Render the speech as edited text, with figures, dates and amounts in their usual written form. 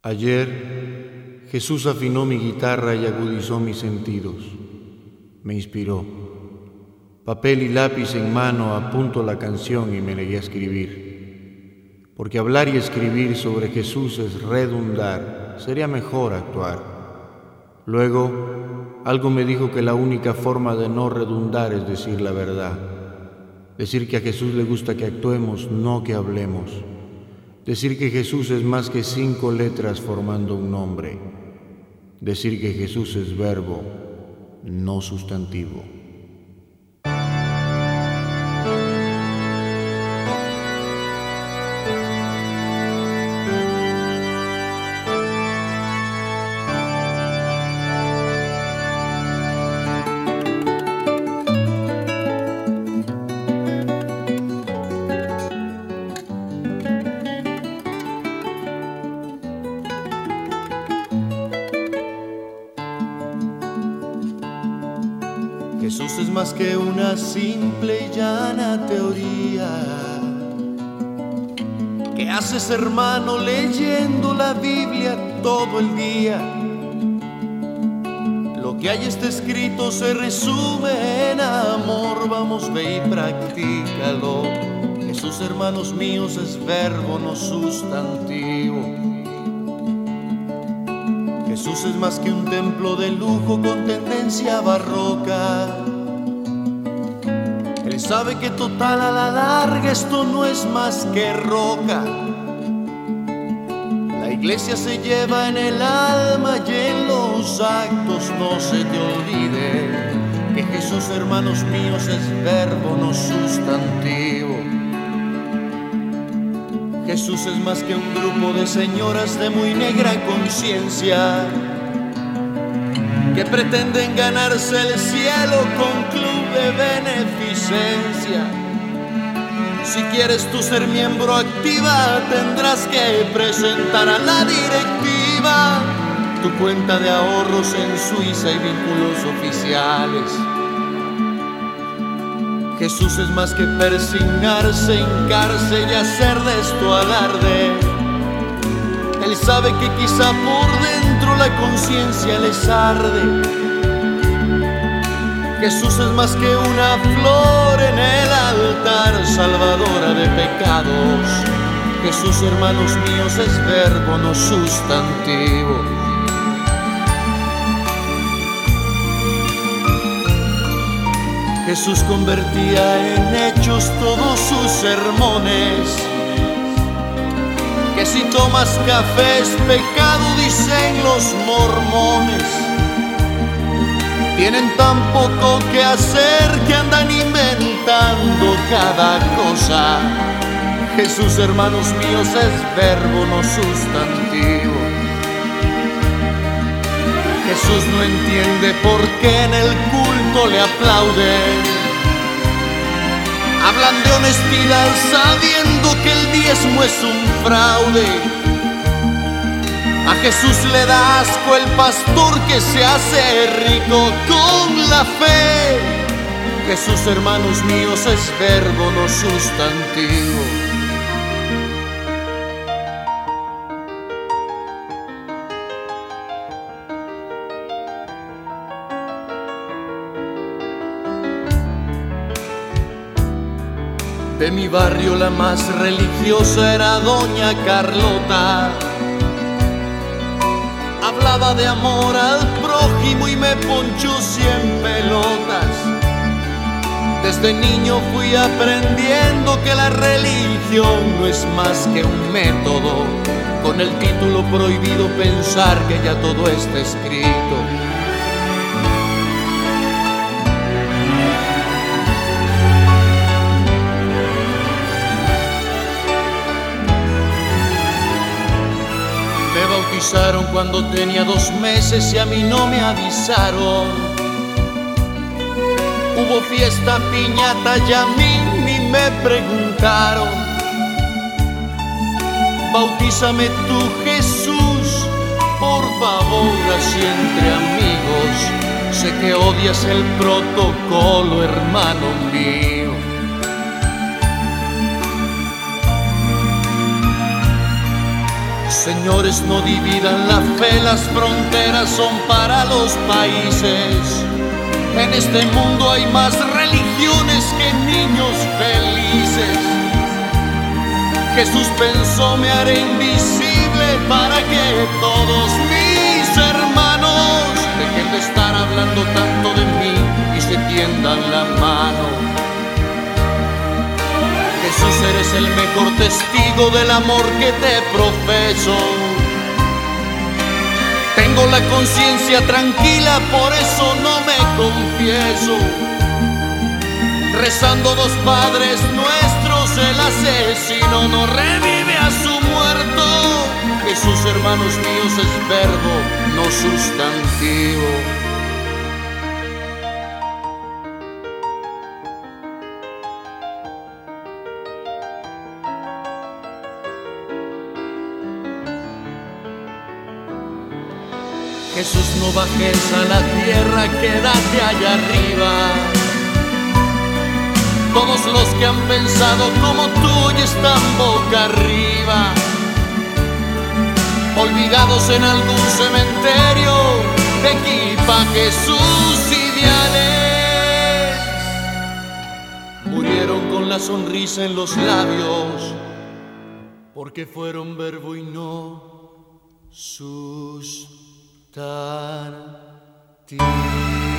Ayer Jesús afinó mi guitarra y agudizó mis sentidos. Me inspiró. Papel y lápiz en mano apunto la canción y me negué a escribir. Porque hablar y escribir sobre Jesús es redundar, sería mejor actuar. Luego, algo me dijo que la única forma de no redundar es decir la verdad. Decir que a Jesús le gusta que actuemos, no que hablemos. Decir que Jesús es más que 5 letras formando un nombre. Decir que Jesús es verbo, no sustantivo. Jesús es más que una simple y llana teoría que haces, hermano, leyendo la Biblia todo el día. Lo que hay está escrito se resume en amor. Vamos, ve y practícalo. Jesús, hermanos míos, es verbo, no sustantivo. Jesús es más que un templo de lujo con tendencia barroca. Él sabe que total a la larga esto no es más que roca. La iglesia se lleva en el alma y en los actos. No se te olvide que Jesús, hermanos míos, es verbo, no sustantivo. Jesús es más que un grupo de señoras de muy negra conciencia que pretenden ganarse el cielo con club de beneficencia. Si quieres tú ser miembro activa, tendrás que presentar a la directiva tu cuenta de ahorros en Suiza y vínculos oficiales. Jesús es más que persignarse, hincarse y hacer de esto alarde. Él sabe que quizá por dentro la conciencia les arde. Jesús es más que una flor en el altar, salvadora de pecados. Jesús, hermanos míos, es verbo, no sustantivo. Jesús convertía en hechos todos sus sermones. Que si tomas café es pecado, dicen los mormones. Tienen tan poco que hacer que andan inventando cada cosa. Jesús, hermanos míos, es verbo, no sustantivo. Jesús no entiende por qué en el culto le aplauden. Hablan de honestidad sabiendo que el diezmo es un fraude. A Jesús le da asco el pastor que se hace rico con la fe. Jesús, hermanos míos, es verbo, no sustantivo. De mi barrio la más religiosa era doña Carlota. Hablaba de amor al prójimo y me ponchó 100 pelotas. Desde niño fui aprendiendo que la religión no es más que un método, con el título prohibido pensar que ya todo está escrito. Me bautizaron cuando tenía 2 meses y a mí no me avisaron. Hubo fiesta, piñata y a mí ni me preguntaron. Bautízame tú, Jesús, por favor, así entre amigos. Sé que odias el protocolo, hermano mío. Señores, no dividan la fe, las fronteras son para los países. En este mundo hay más religiones que niños felices. Jesús pensó, me haré invisible para que todos mis hermanos dejen de estar hablando tanto de mí y se tiendan la mano. Jesús, eres el mejor testigo del amor que te profeso. Tengo la conciencia tranquila, por eso no me confieso. Rezando dos padres nuestros, el asesino no revive a su muerto. Jesús, hermanos míos, es verbo, no sustantivo. Jesús, no bajes a la tierra, quédate allá arriba. Todos los que han pensado como tú ya están boca arriba, olvidados en algún cementerio de equipajes sus ideales. Murieron con la sonrisa en los labios, porque fueron verbo y no sustantivo.